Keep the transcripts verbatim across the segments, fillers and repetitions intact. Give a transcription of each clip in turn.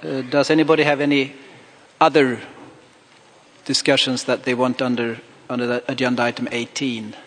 Uh, does anybody have any other discussions that they want under, under the agenda item eighteen?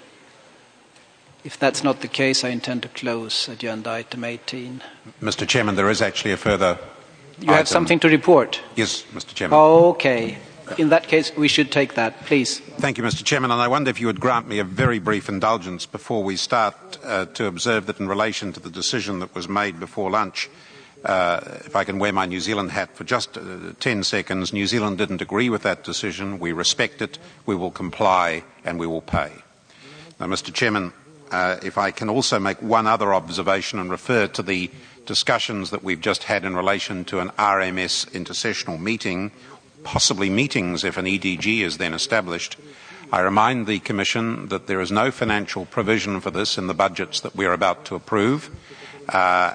If that's not the case, I intend to close agenda item eighteen. Mister Chairman, there is actually a further You item. have something to report? Yes, Mister Chairman. Okay. In that case, we should take that, please. Thank you, Mister Chairman, and I wonder if you would grant me a very brief indulgence before we start uh, to observe that in relation to the decision that was made before lunch, uh, if I can wear my New Zealand hat for just uh, ten seconds, New Zealand didn't agree with that decision. We respect it, we will comply, and we will pay. Now, Mister Chairman, uh, if I can also make one other observation and refer to the discussions that we've just had in relation to an R M S intersessional meeting, possibly meetings if an E D G is then established. I remind the Commission that there is no financial provision for this in the budgets that we are about to approve. Uh,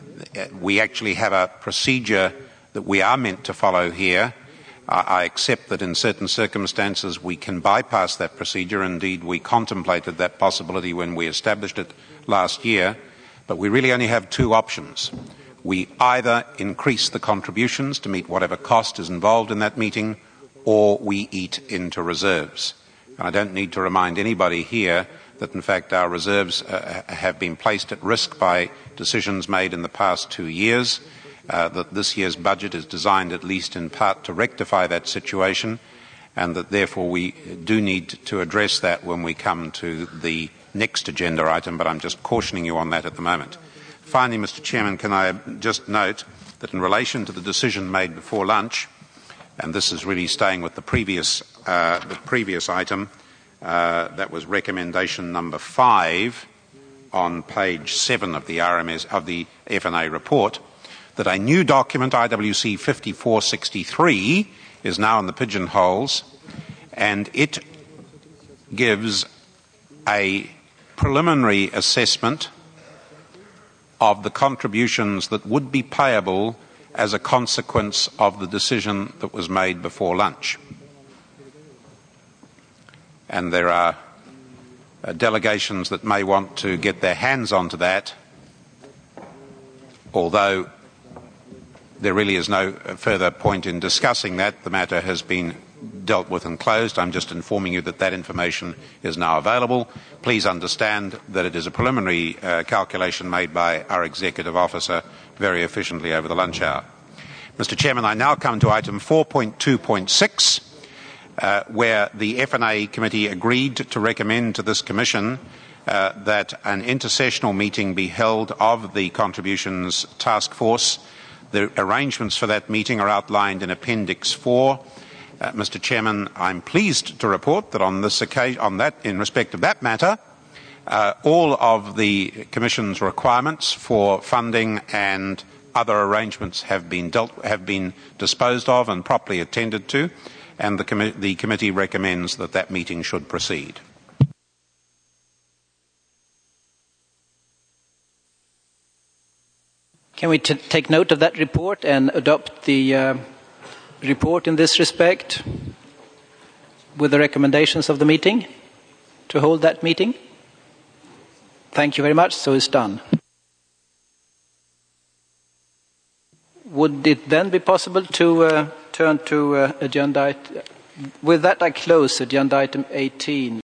we actually have a procedure that we are meant to follow here. Uh, I accept that in certain circumstances we can bypass that procedure. Indeed, we contemplated that possibility when we established it last year. But we really only have two options. We either increase the contributions to meet whatever cost is involved in that meeting, or we eat into reserves. And I don't need to remind anybody here that in fact our reserves uh, have been placed at risk by decisions made in the past two years, uh, that this year's budget is designed at least in part to rectify that situation, and that therefore we do need to address that when we come to the next agenda item, but I'm just cautioning you on that at the moment. Finally, Mister Chairman, can I just note that in relation to the decision made before lunch, and this is really staying with the previous, uh, the previous item, uh, that was recommendation number five on page seven of the R M S of the F N A report, that a new document, I W C fifty-four sixty-three, is now in the pigeonholes, and it gives a preliminary assessment of the contributions that would be payable as a consequence of the decision that was made before lunch. And there are uh, delegations that may want to get their hands onto that, although there really is no further point in discussing that. The matter has been dealt with and closed. I'm just informing you that that information is now available. Please understand that it is a preliminary uh, calculation made by our Executive Officer very efficiently over the lunch hour. Mister Chairman, I now come to item four point two point six, uh, where the F N A Committee agreed to recommend to this Commission uh, that an intersessional meeting be held of the Contributions Task Force. The arrangements for that meeting are outlined in Appendix four. Uh, Mister Chairman, I'm pleased to report that on this occasion, on that, in respect of that matter, uh, all of the Commission's requirements for funding and other arrangements have been dealt, have been disposed of and properly attended to, and the, com the committee recommends that that meeting should proceed. Can we t take note of that report and adopt the uh, report in this respect with the recommendations of the meeting to hold that meeting? Thank you very much. So it's done. Would it then be possible to uh, turn to uh, agenda item? With that, I close agenda item eighteen.